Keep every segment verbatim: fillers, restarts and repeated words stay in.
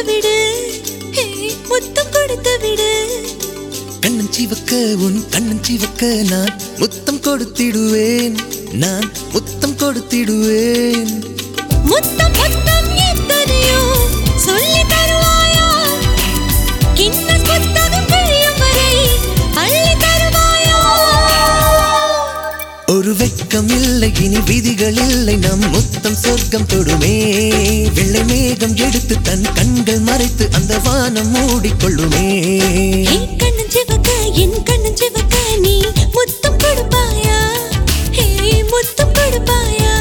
விடு ஹே முத்தம் கொடுத்து விடு கண்ணன் சிவக்க உன் கண்ணன் சிவக்க நான் முத்தம் கொடுத்திடுவேன் நான் முத்தம் கொடுத்திடுவேன் முத்தம் முத்தம் எத்தனையோ சொல்லி தருவாயா கின்னஸ் புத்தகம் கிழியும் வரை அள்ளி தருவாயா ஒரு வெட்கம் இல்லை இனி விதிகள் இல்லை நம் முத்தம் சொர்க்கம் தொடுமே வெள்ளை மேகம் எடுத்து தன் கண்கள் மறைத்து அந்த வானம் மூடிக்கொள்ளுமே என் கண்ணன் சிவக்க என் கண்ணன் சிவக்க நீ முத்தம் கொடுப்பாயா ஹே முத்தம் கொடுப்பாயா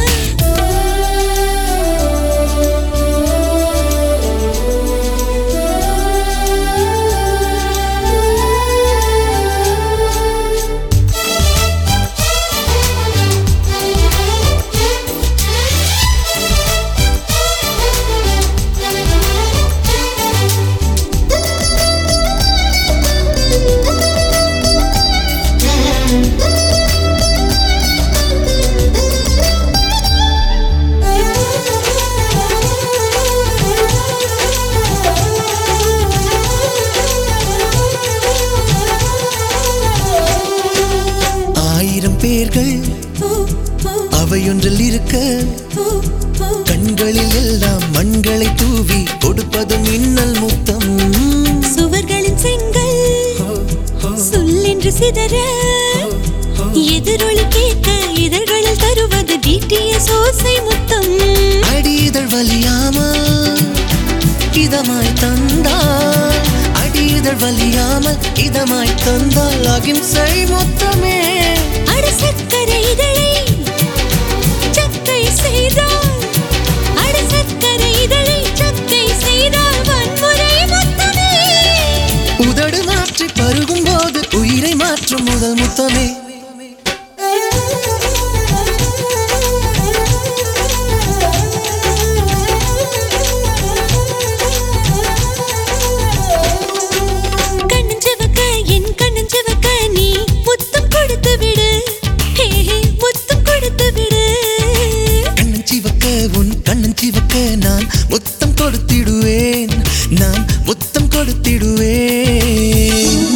பேர்கள் அவையொன்றில் இருக்க கண்களில் எல்லாம் மண்களை தூவி கொடுப்பது மின்னல் முத்தம் சுவர்களின் செங்கல் சொல்லென்று சிதற எதிரொலி கேட்க இதழ்களில் தருவது டிடிஎஸ் ஓசை முத்தம் அடி இதழ் வலியாமல் இதமாய் தந்தால் அடி இதழ் வலியாமல் இதமாய் தந்தால் அகிம்சை முத்தமே அட சக்கரை இதழை சக்கை செய்தால் அட சக்கரை இதழை சக்கை செய்தால் வன்முறை முத்தமே உதடு மாற்றி பருகும் போது உயிரை மாற்றும் முதல் முத்தமே கண்ணன் சிவக்க என் கண்ணன் சிவக்க நீ முத்தம் கொடுத்து விடு ஹே ஹே முத்தம் கொடுத்து விடு கண்ணன் சிவக்க உன் கண்ணன் சிவக்க நான் முத்தம் கொடுத்திடுவேன் நான் முத்தம் கொடுத்திடுவேன்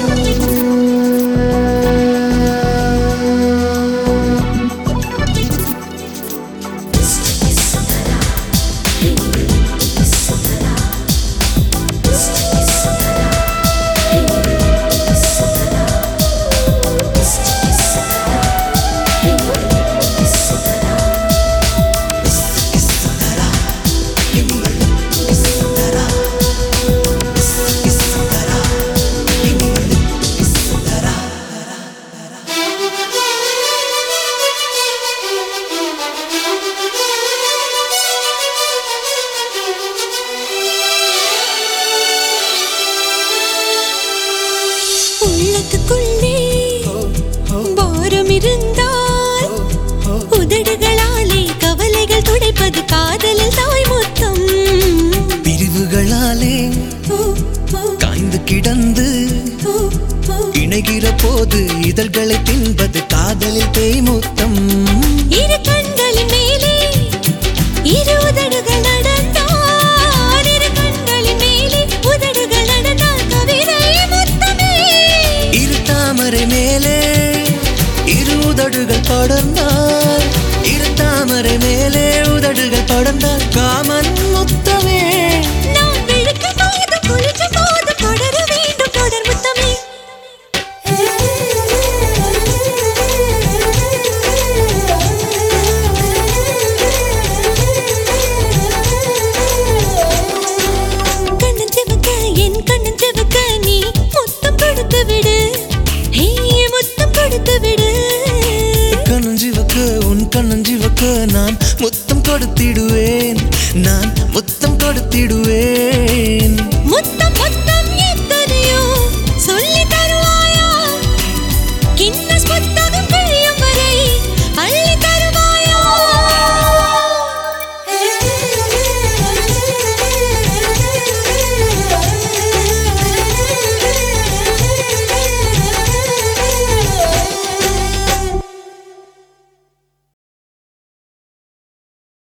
உள்ளத்துக்குள்ளே பாரம் இருந்தால் உதடுகளாலே கவலைகள் துடைப்பது காதலில் தாய் முத்தம் பிரிவுகளாலே காய்ந்து கிடந்து இணைகிற போது இதழ்களை தின்பது காதலில் தேய் முத்தம் இரு கண்களின் மேலே இரு உதடுகள் நடந்தால் இரு கண்களின் மேலே உதடுகள் நடந்தால் கவிதை முத்தமே இரு தாமரை மேலே இரு உதடுகள் படர்ந்தால் இரு தாமரை மேலே உதடுகள் படர்ந்தால் காமன் முத்தமே நான் விழுக்கும் போது குளிக்கும் போது தொடர வேண்டும் தொடர் முத்தமே கண்ணன் சிவக்க என் கண்ணன் சிவக்க நீ முத்தம் கொடுத்து விடு ஹே முத்தம் கொடுத்து விடு கண்ணன் சிவக்க உன் கண்ணன் சிவக்க நான் முத்தம் கொடுத்திடுவேன் நான் முத்தம் கொடுத்திடுவேன் முத்தம்